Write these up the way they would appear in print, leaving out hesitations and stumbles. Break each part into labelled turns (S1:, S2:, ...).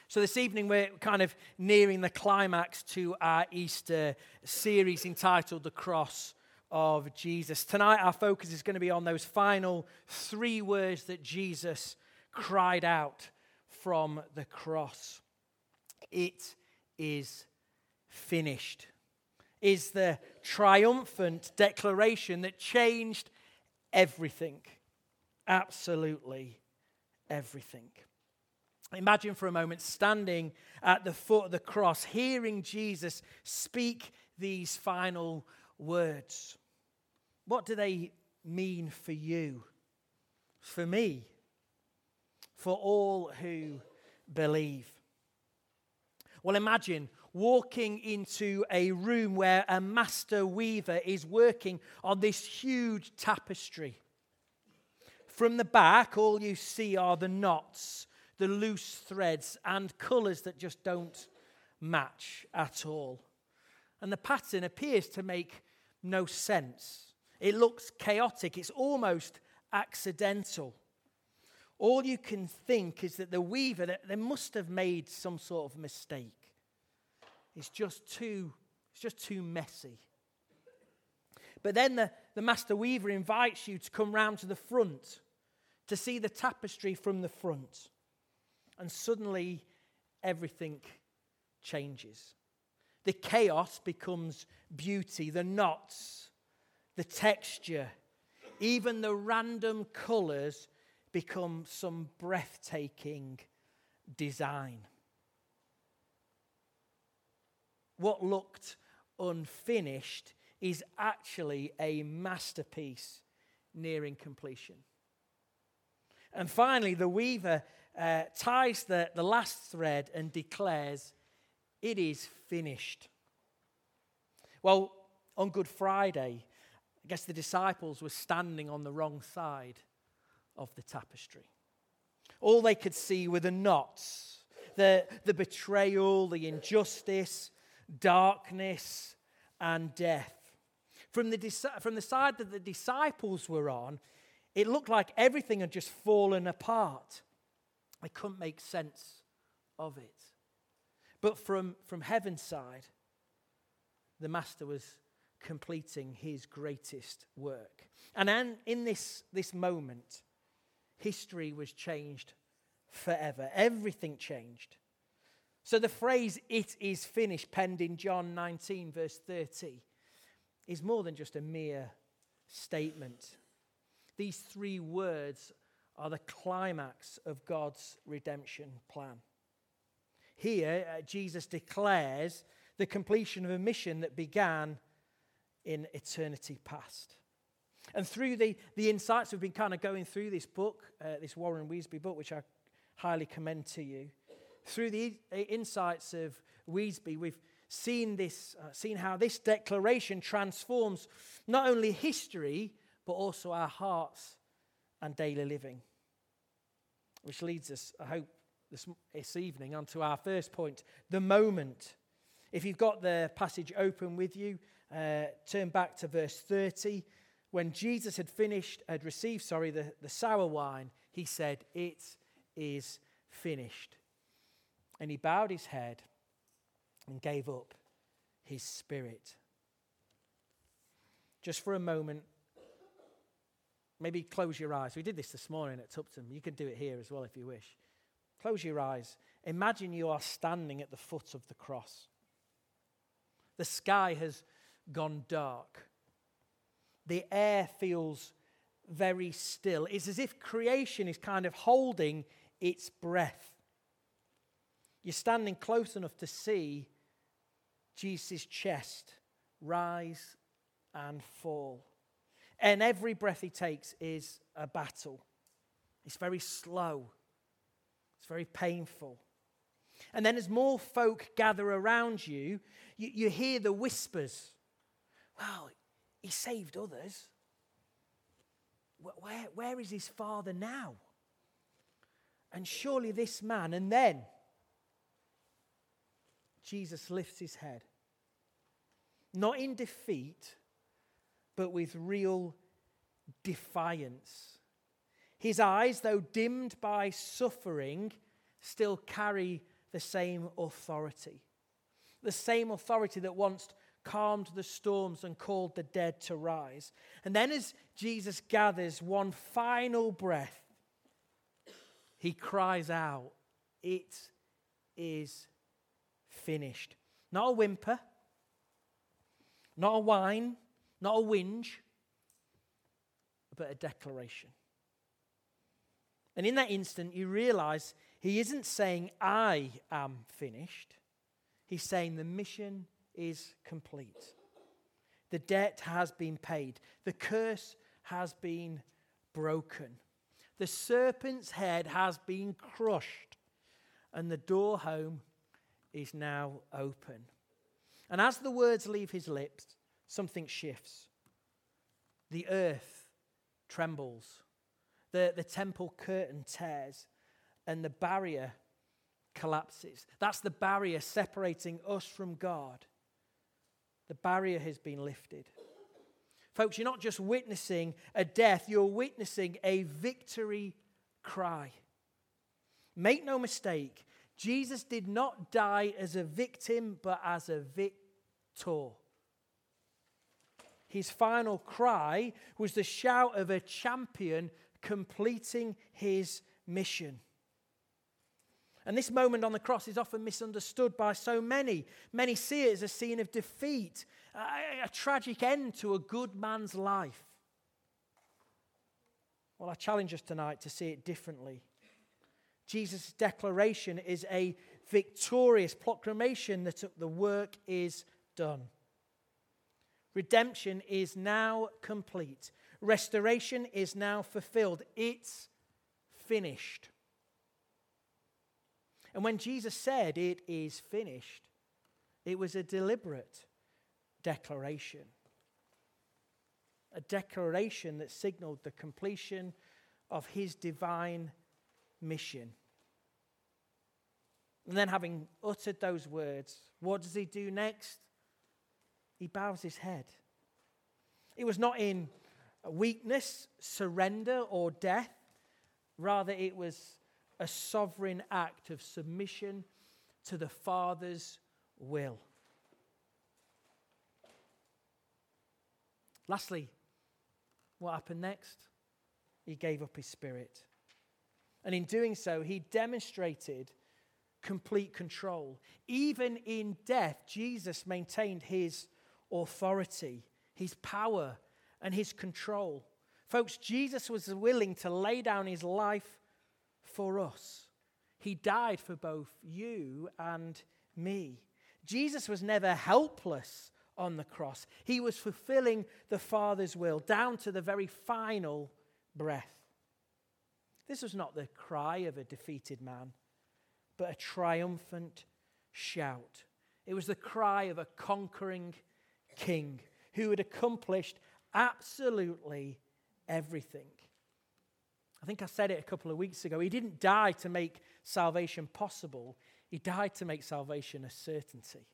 S1: So this evening we're kind of nearing the climax to our Easter series entitled The Cross of Jesus. Tonight our focus is going to be on those final 3 words that Jesus cried out from the cross. It is finished. Is the triumphant declaration that changed everything. Absolutely everything. Imagine for a moment standing at the foot of the cross, hearing Jesus speak these final words. What do they mean for you? For me? For all who believe? Well, imagine walking into a room where a master weaver is working on this huge tapestry. From the back, all you see are the knots, the loose threads, and colours that just don't match at all. And the pattern appears to make no sense. It looks chaotic. It's almost accidental. All you can think is that the weaver, they must have made some sort of mistake. It's just too messy. But then the master weaver invites you to come round to the front to see the tapestry from the front. And suddenly everything changes. The chaos becomes beauty, the knots, the texture, even the random colours become some breathtaking design. What looked unfinished is actually a masterpiece nearing completion. And finally, the weaver ties the last thread and declares, "It is finished." Well, on Good Friday, I guess the disciples were standing on the wrong side of the tapestry. All they could see were the knots, the betrayal, the injustice, darkness, and death. From the side that the disciples were on, it looked like everything had just fallen apart. They couldn't make sense of it. But from heaven's side, the Master was completing his greatest work. And then in this moment, history was changed forever. Everything changed. So the phrase, "it is finished," penned in John 19, verse 30, is more than just a mere statement. These 3 words are the climax of God's redemption plan. Here, Jesus declares the completion of a mission that began in eternity past. And through the insights, we've been kind of going through this book, this Warren Wiersbe book, which I highly commend to you. Through the insights of Wiersbe, we've seen how this declaration transforms not only history, but also our hearts and daily living. Which leads us, I hope, this evening onto our first point, the moment. If you've got the passage open with you, turn back to verse 30. When Jesus had received the sour wine, he said, "It is finished." And he bowed his head and gave up his spirit. Just for a moment, maybe close your eyes. We did this morning at Tupton. You can do it here as well if you wish. Close your eyes. Imagine you are standing at the foot of the cross. The sky has gone dark. The air feels very still. It's as if creation is kind of holding its breath. You're standing close enough to see Jesus' chest rise and fall. And every breath he takes is a battle. It's very slow. It's very painful. And then as more folk gather around you, you hear the whispers. "Well, he saved others. Where is his Father now? And surely this man..." And then Jesus lifts his head. Not in defeat, but with real defiance. His eyes, though dimmed by suffering, still carry the the same authority. The same authority that once calmed the storms and called the dead to rise. And then as Jesus gathers one final breath, he cries out, "It is finished." Not a whimper, not a whine, not a whinge, but a declaration. And in that instant, you realize he isn't saying, "I am finished." He's saying the mission is complete. The debt has been paid. The curse has been broken. The serpent's head has been crushed. And the door home is now open. And as the words leave his lips, something shifts. The earth trembles. The temple curtain tears. And the barrier collapses. That's the barrier separating us from God. The barrier has been lifted. Folks, you're not just witnessing a death, you're witnessing a victory cry. Make no mistake, Jesus did not die as a victim, but as a victor. His final cry was the shout of a champion completing his mission. And this moment on the cross is often misunderstood by so many. Many see it as a scene of defeat, a tragic end to a good man's life. Well, I challenge us tonight to see it differently. Jesus' declaration is a victorious proclamation that the work is done. Redemption is now complete. Restoration is now fulfilled. It's finished. And when Jesus said, "It is finished," it was a deliberate declaration. A declaration that signaled the completion of his divine mission. And then, having uttered those words, what does he do next? He bows his head. It was not in weakness, surrender, or death. Rather, it was a sovereign act of submission to the Father's will. Lastly, what happened next? He gave up his spirit. And in doing so, he demonstrated complete control. Even in death, Jesus maintained his authority, his power, and his control. Folks, Jesus was willing to lay down his life for us. He died for both you and me. Jesus was never helpless on the cross. He was fulfilling the Father's will down to the very final breath. This was not the cry of a defeated man, but a triumphant shout. It was the cry of a conquering king who had accomplished absolutely everything. I think I said it a couple of weeks ago. He didn't die to make salvation possible. He died to make salvation a certainty.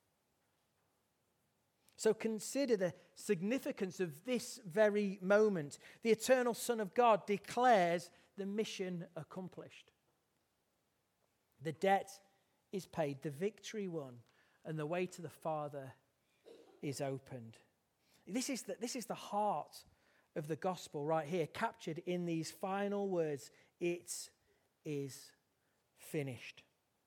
S1: So consider the significance of this very moment. The eternal Son of God declares the mission accomplished. The debt is paid, the victory won, and the way to the Father is opened. This is the heart of the gospel right here, captured in these final words. It is finished.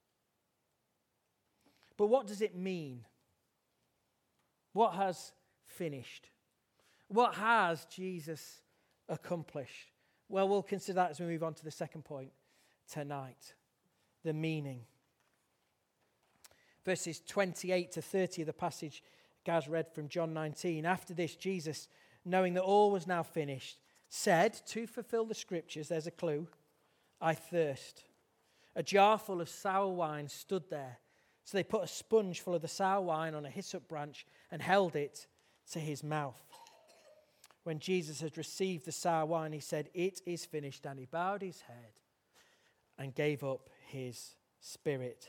S1: But what does it mean? What has finished? What has Jesus accomplished? Well, we'll consider that as we move on to the second point tonight. The meaning. Verses 28 to 30 of the passage Gaz read from John 19. After this, Jesus, knowing that all was now finished, said, to fulfill the scriptures, there's a clue, "I thirst." A jar full of sour wine stood there. So they put a sponge full of the sour wine on a hyssop branch and held it to his mouth. When Jesus had received the sour wine, he said, "It is finished." And he bowed his head and gave up his spirit.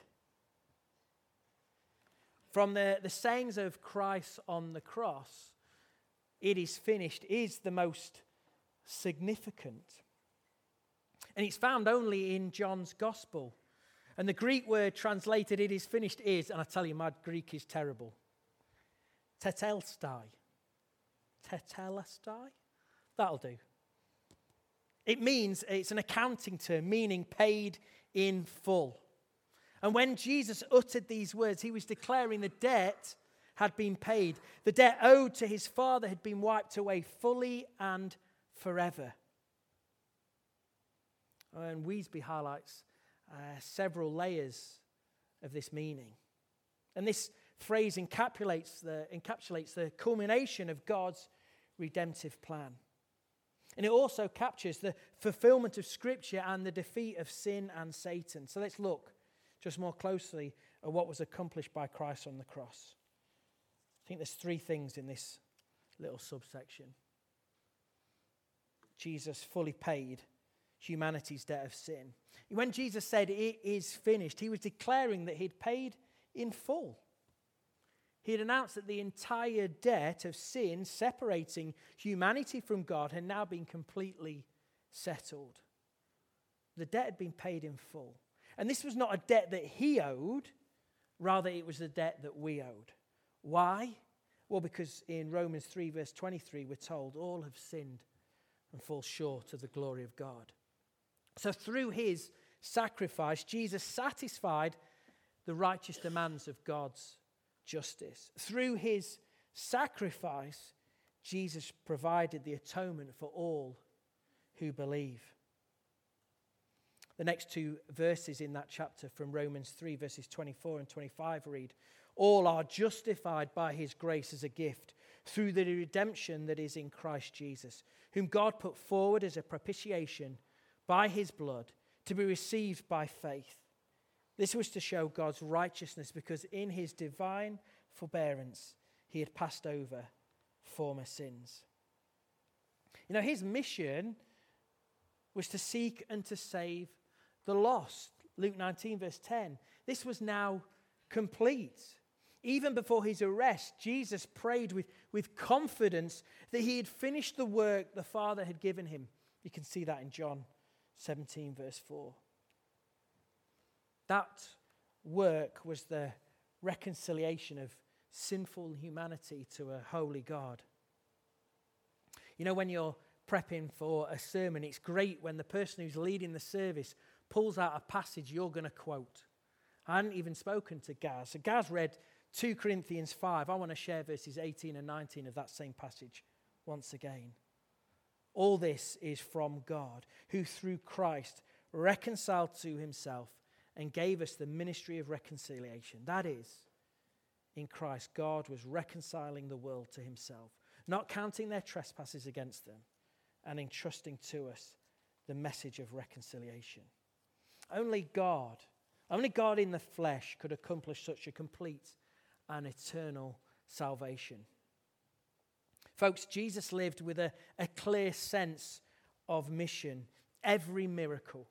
S1: From the sayings of Christ on the cross, "It is finished," is the most significant. And it's found only in John's gospel. And the Greek word translated, it is finished, is, and I tell you, my Greek is terrible, tetelestai. Tetelestai? That'll do. It means, it's an accounting term, meaning paid in full. And when Jesus uttered these words, he was declaring the debt had been paid. The debt owed to his Father had been wiped away fully and forever. And Weesby highlights several layers of this meaning. And this phrase encapsulates the culmination of God's redemptive plan. And it also captures the fulfillment of Scripture and the defeat of sin and Satan. So let's look just more closely at what was accomplished by Christ on the cross. I think there's three things in this little subsection. Jesus fully paid humanity's debt of sin. When Jesus said, "It is finished," he was declaring that he'd paid in full. He had announced that the entire debt of sin separating humanity from God had now been completely settled. The debt had been paid in full. And this was not a debt that he owed, rather it was the debt that we owed. Why? Well, because in Romans 3 verse 23 we're told all have sinned and fall short of the glory of God. So through his sacrifice, Jesus satisfied the righteous demands of God's justice. Through his sacrifice, Jesus provided the atonement for all who believe. The next two verses in that chapter from Romans 3 verses 24 and 25 read, "All are justified by his grace as a gift through the redemption that is in Christ Jesus, whom God put forward as a propitiation by his blood to be received by faith. This was to show God's righteousness because in his divine forbearance he had passed over former sins." You know, his mission was to seek and to save the lost. Luke 19 verse 10. This was now complete. Even before his arrest, Jesus prayed with confidence that he had finished the work the Father had given him. You can see that in John 17 verse 4. That work was the reconciliation of sinful humanity to a holy God. You know, when you're prepping for a sermon, it's great when the person who's leading the service pulls out a passage you're going to quote. I hadn't even spoken to Gaz. So Gaz read 2 Corinthians 5. I want to share verses 18 and 19 of that same passage once again. All this is from God, who through Christ reconciled to himself and gave us the ministry of reconciliation. That is, in Christ, God was reconciling the world to himself, not counting their trespasses against them, and entrusting to us the message of reconciliation. Only God in the flesh could accomplish such a complete and eternal salvation. Folks, Jesus lived with a clear sense of mission. Every miracle,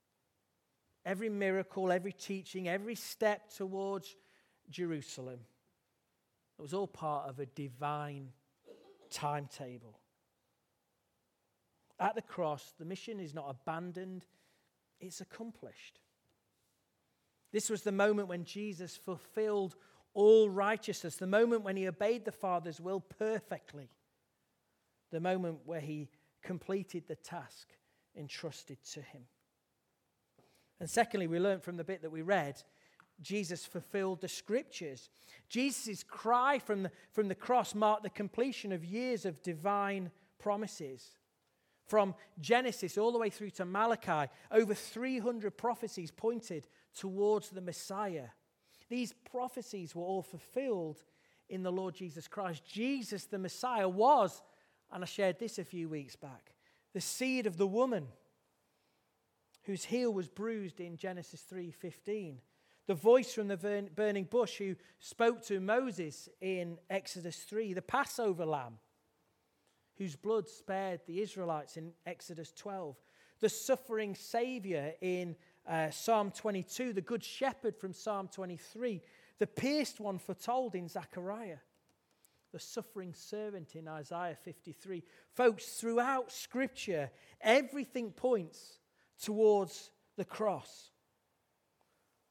S1: every teaching, every step towards Jerusalem, it was all part of a divine timetable. At the cross, the mission is not abandoned, it's accomplished. This was the moment when Jesus fulfilled all righteousness, the moment when he obeyed the Father's will perfectly, the moment where he completed the task entrusted to him. And secondly, we learned from the bit that we read, Jesus fulfilled the Scriptures. Jesus' cry from the cross marked the completion of years of divine promises. From Genesis all the way through to Malachi, over 300 prophecies pointed towards the Messiah. These prophecies were all fulfilled in the Lord Jesus Christ. Jesus, the Messiah, was, and I shared this a few weeks back, the seed of the woman whose heel was bruised in Genesis 3:15. The voice from the burning bush who spoke to Moses in Exodus 3. The Passover lamb whose blood spared the Israelites in Exodus 12. The suffering Savior in Psalm 22. The good shepherd from Psalm 23. The pierced one foretold in Zechariah. The suffering servant in Isaiah 53. Folks, throughout Scripture, everything points towards the cross.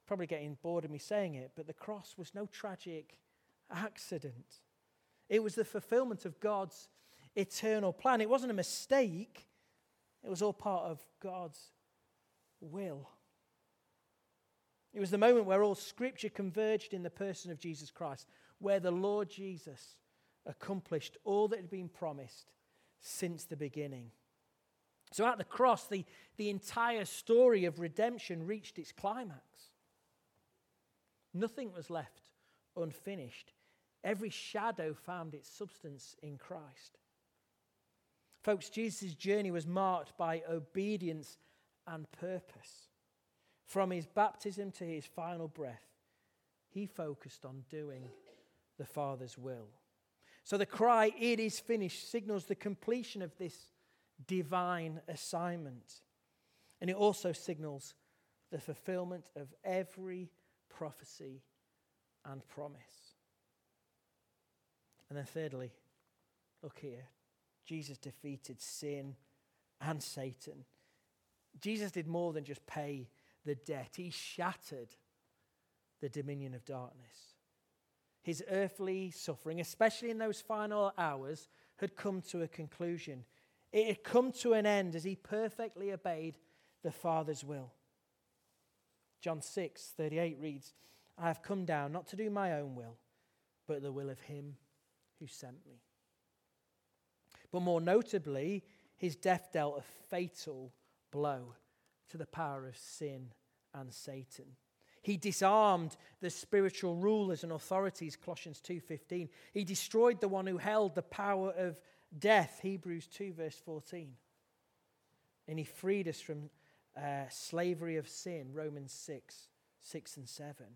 S1: Probably getting bored of me saying it, but the cross was no tragic accident. It was the fulfillment of God's eternal plan. It wasn't a mistake. It was all part of God's will. It was the moment where all Scripture converged in the person of Jesus Christ, where the Lord Jesus accomplished all that had been promised since the beginning. So at the cross, the entire story of redemption reached its climax. Nothing was left unfinished. Every shadow found its substance in Christ. Folks, Jesus' journey was marked by obedience and purpose. From his baptism to his final breath, he focused on doing the Father's will. So the cry, "It is finished," signals the completion of this divine assignment. And it also signals the fulfillment of every prophecy and promise. And then thirdly, look here. Jesus defeated sin and Satan. Jesus did more than just pay the debt. He shattered the dominion of darkness. His earthly suffering, especially in those final hours, had come to a conclusion. It had come to an end as he perfectly obeyed the Father's will. John 6:38 reads, "I have come down not to do my own will, but the will of him who sent me." But more notably, his death dealt a fatal blow to the power of sin and Satan. He disarmed the spiritual rulers and authorities, Colossians 2:15. He destroyed the one who held the power of death, Hebrews 2 verse 14. And he freed us from slavery of sin, Romans 6 and 7.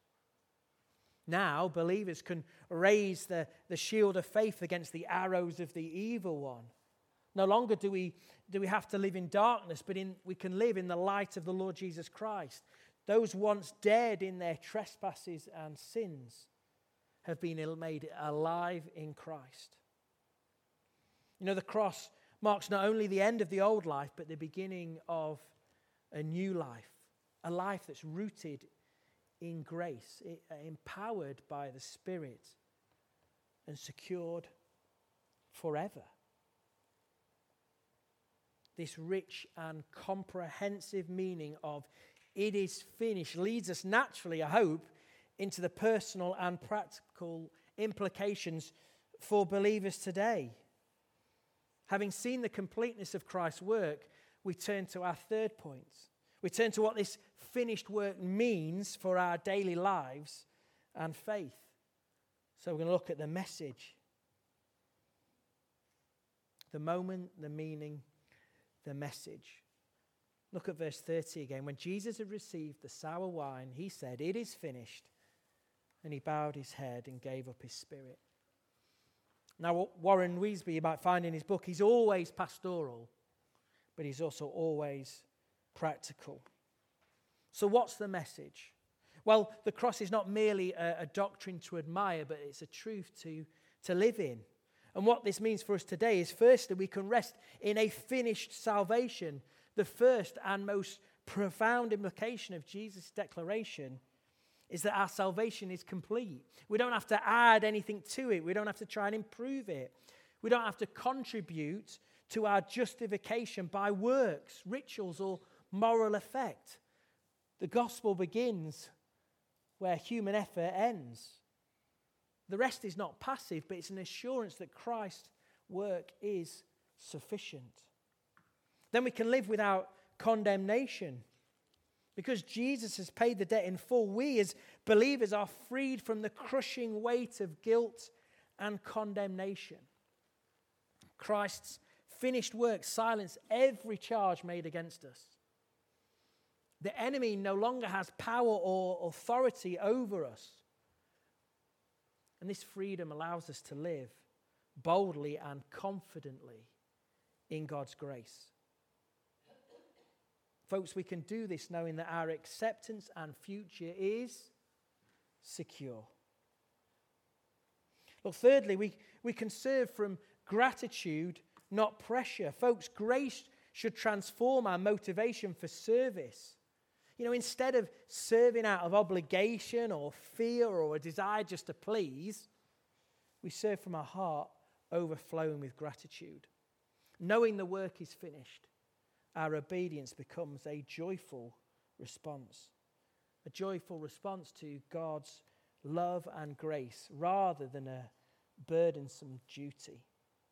S1: Now, believers can raise the shield of faith against the arrows of the evil one. No longer do we have to live in darkness, but we can live in the light of the Lord Jesus Christ. Those once dead in their trespasses and sins have been made alive in Christ. You know, the cross marks not only the end of the old life, but the beginning of a new life, a life that's rooted in grace, empowered by the Spirit, and secured forever. This rich and comprehensive meaning of "it is finished" leads us naturally, I hope, into the personal and practical implications for believers today. Having seen the completeness of Christ's work, we turn to our third point. We turn to what this finished work means for our daily lives and faith. So we're going to look at the message. The moment, the meaning, the message. Look at verse 30 again. When Jesus had received the sour wine, he said, "It is finished." And he bowed his head and gave up his spirit. Now, what Warren Wiersbe, you might find in his book, he's always pastoral, but he's also always practical. So what's the message? Well, the cross is not merely a doctrine to admire, but it's a truth to live in. And what this means for us today is, firstly, we can rest in a finished salvation. The first and most profound implication of Jesus' declaration is that our salvation is complete. We don't have to add anything to it. We don't have to try and improve it. We don't have to contribute to our justification by works, rituals, or moral effect. The gospel begins where human effort ends. The rest is not passive, but it's an assurance that Christ's work is sufficient. Then we can live without condemnation. Because Jesus has paid the debt in full, we as believers are freed from the crushing weight of guilt and condemnation. Christ's finished work silenced every charge made against us. The enemy no longer has power or authority over us. And this freedom allows us to live boldly and confidently in God's grace. Folks, we can do this knowing that our acceptance and future is secure. Well, thirdly, we can serve from gratitude, not pressure. Folks, grace should transform our motivation for service. Instead of serving out of obligation or fear or a desire just to please, we serve from our heart overflowing with gratitude. Knowing the work is finished, our obedience becomes a joyful response. A joyful response to God's love and grace rather than a burdensome duty.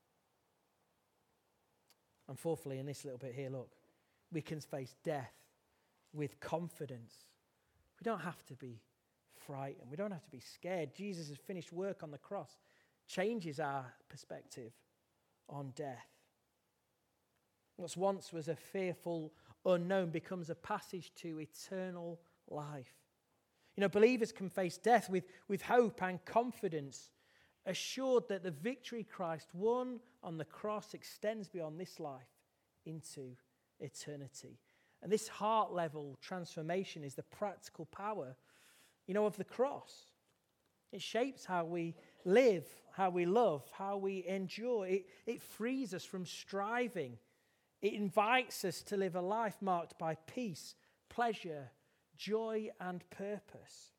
S1: And fourthly, in this little bit here, look, we can face death with confidence. We don't have to be frightened. We don't have to be scared. Jesus' finished work on the cross changes our perspective on death. What once was a fearful unknown becomes a passage to eternal life. Believers can face death with hope and confidence, assured that the victory Christ won on the cross extends beyond this life into eternity. And this heart-level transformation is the practical power, of the cross. It shapes how we live, how we love, how we endure. It frees us from striving. It invites us to live a life marked by peace, pleasure, joy, and purpose.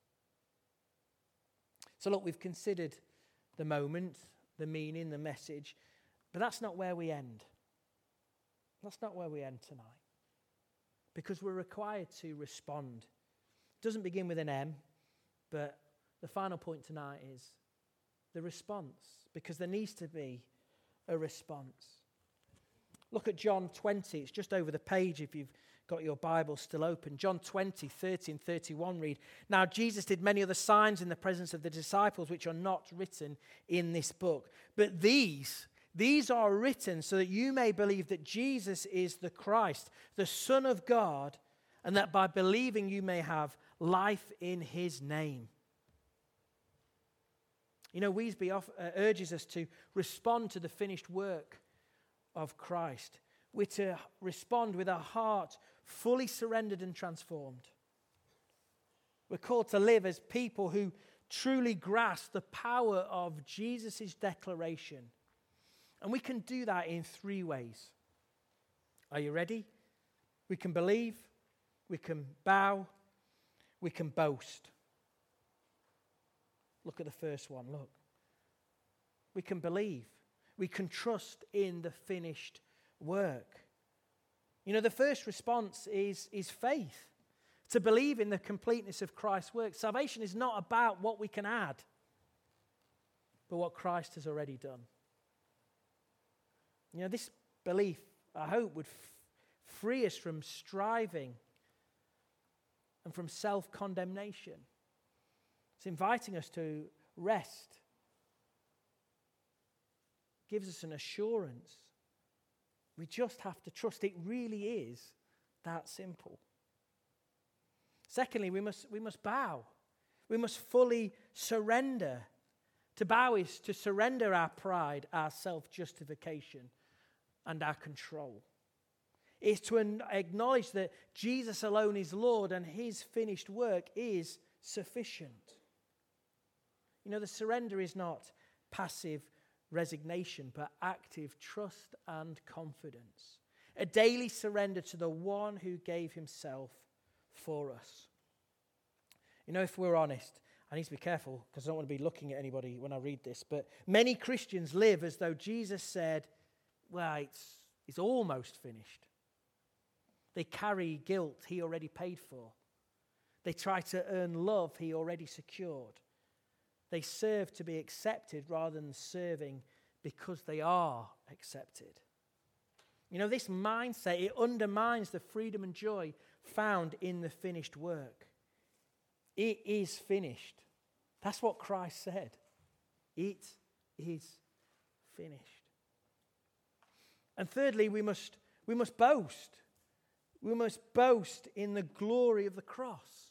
S1: So look, we've considered the moment, the meaning, the message, but that's not where we end. That's not where we end tonight. Because we're required to respond. It doesn't begin with an M, but the final point tonight is the response, because there needs to be a response. Look at John 20. It's just over the page if you've got your Bible still open. John 20, 30 and 31 read, "Now Jesus did many other signs in the presence of the disciples which are not written in this book. But these are written so that you may believe that Jesus is the Christ, the Son of God, and that by believing you may have life in his name." Weesby urges us to respond to the finished work of Christ. We're to respond with our heart fully surrendered and transformed. We're called to live as people who truly grasp the power of Jesus' declaration. And we can do that in three ways. Are you ready? We can believe, we can bow, we can boast. Look at the first one, look. We can believe. We can trust in the finished work. The first response is faith. To believe in the completeness of Christ's work. Salvation is not about what we can add, but what Christ has already done. This belief, I hope, would free us from striving and from self-condemnation. It's inviting us to rest. Gives us an assurance. We just have to trust. It really is that simple. Secondly, we must bow. We must fully surrender. To bow is to surrender our pride, our self-justification, and our control. It's to acknowledge that Jesus alone is Lord and his finished work is sufficient. The surrender is not passive resignation, but active trust and confidence. A daily surrender to the one who gave himself for us. If we're honest, I need to be careful because I don't want to be looking at anybody when I read this, but many Christians live as though Jesus said, well, it's almost finished. They carry guilt he already paid for. They try to earn love he already secured. They serve to be accepted rather than serving because they are accepted. This mindset, it undermines the freedom and joy found in the finished work. It is finished. That's what Christ said. It is finished. And thirdly, we must boast. We must boast in the glory of the cross.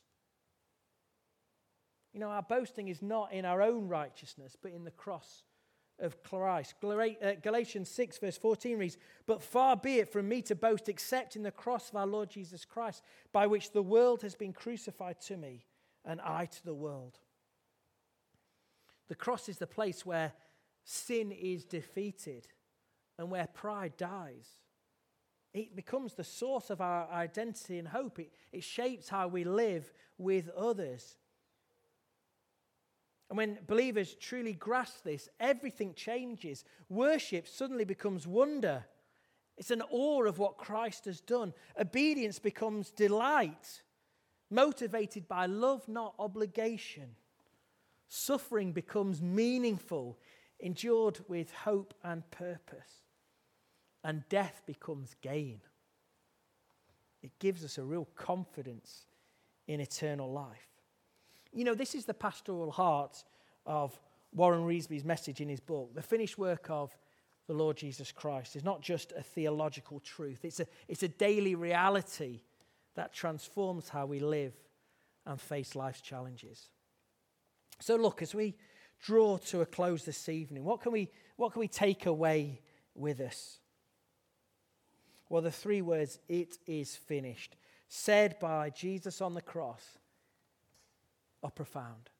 S1: Our boasting is not in our own righteousness, but in the cross of Christ. Galatians 6 verse 14 reads, "But far be it from me to boast except in the cross of our Lord Jesus Christ, by which the world has been crucified to me, and I to the world." The cross is the place where sin is defeated and where pride dies. It becomes the source of our identity and hope. It shapes how we live with others. And when believers truly grasp this, everything changes. Worship suddenly becomes wonder. It's an awe of what Christ has done. Obedience becomes delight, motivated by love, not obligation. Suffering becomes meaningful, endured with hope and purpose. And death becomes gain. It gives us a real confidence in eternal life. You know, this is the pastoral heart of Warren Reesby's message in his book. The finished work of the Lord Jesus Christ is not just a theological truth. It's a daily reality that transforms how we live and face life's challenges. So look, as we draw to a close this evening, what can we take away with us? Well, the three words, "it is finished," said by Jesus on the cross, are profound.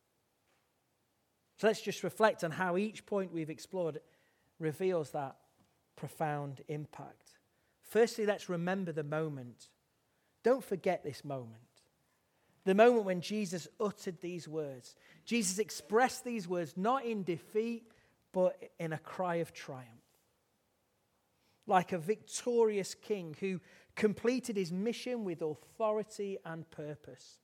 S1: So let's just reflect on how each point we've explored reveals that profound impact. Firstly, let's remember the moment. Don't forget this moment. The moment when Jesus uttered these words. Jesus expressed these words not in defeat, but in a cry of triumph. Like a victorious king who completed his mission with authority and purpose.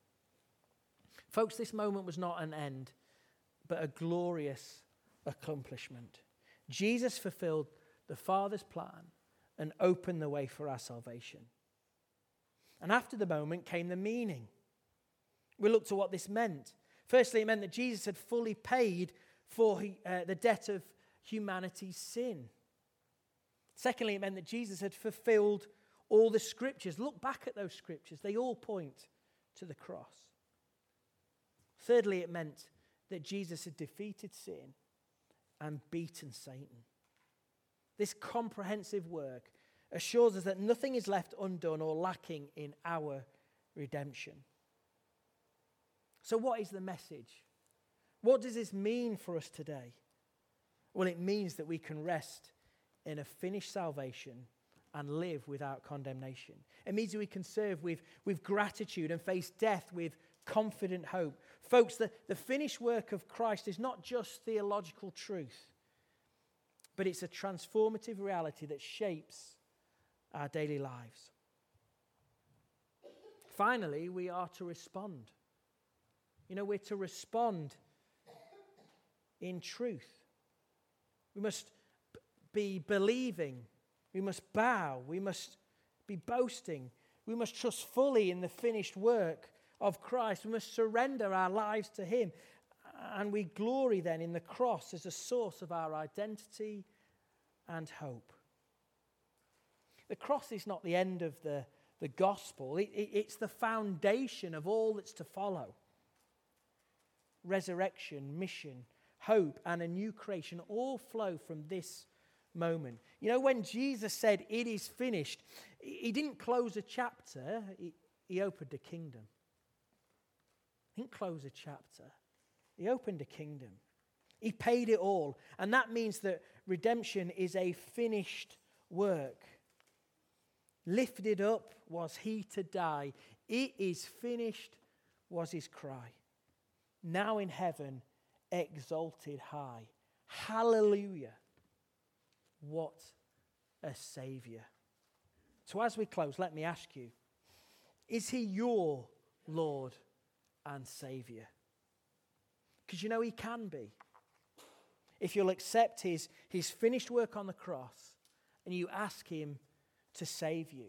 S1: Folks, this moment was not an end, but a glorious accomplishment. Jesus fulfilled the Father's plan and opened the way for our salvation. And after the moment came the meaning. We looked at what this meant. Firstly, it meant that Jesus had fully paid for the debt of humanity's sin. Secondly, it meant that Jesus had fulfilled all the scriptures. Look back at those scriptures. They all point to the cross. Thirdly, it meant that Jesus had defeated sin and beaten Satan. This comprehensive work assures us that nothing is left undone or lacking in our redemption. So what is the message? What does this mean for us today? Well, it means that we can rest in a finished salvation and live without condemnation. It means that we can serve with gratitude and face death with confident hope. Folks, the finished work of Christ is not just theological truth, but it's a transformative reality that shapes our daily lives. Finally, we are to respond. You know, we're to respond in truth. We must be believing. We must bow. We must be boasting. We must trust fully in the finished work of Christ. We must surrender our lives to Him. And we glory then in the cross as a source of our identity and hope. The cross is not the end of the gospel. It's the foundation of all that's to follow. Resurrection, mission, hope, and a new creation all flow from this moment. You know, when Jesus said, "It is finished," He didn't close a chapter, He opened a kingdom. He didn't close a chapter, He opened a kingdom. He paid it all. And that means that redemption is a finished work. Lifted up was He to die. It is finished was His cry. Now in heaven, exalted high. Hallelujah. What a Savior. So as we close, let me ask you, is He your Lord and Savior? Because you know He can be. If you'll accept His finished work on the cross and you ask Him to save you.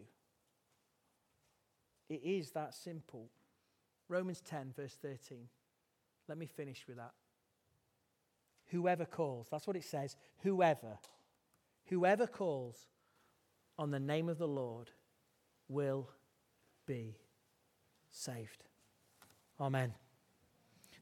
S1: It is that simple. Romans 10 verse 13. Let me finish with that. Whoever calls, that's what it says, whoever calls on the name of the Lord will be saved. Amen.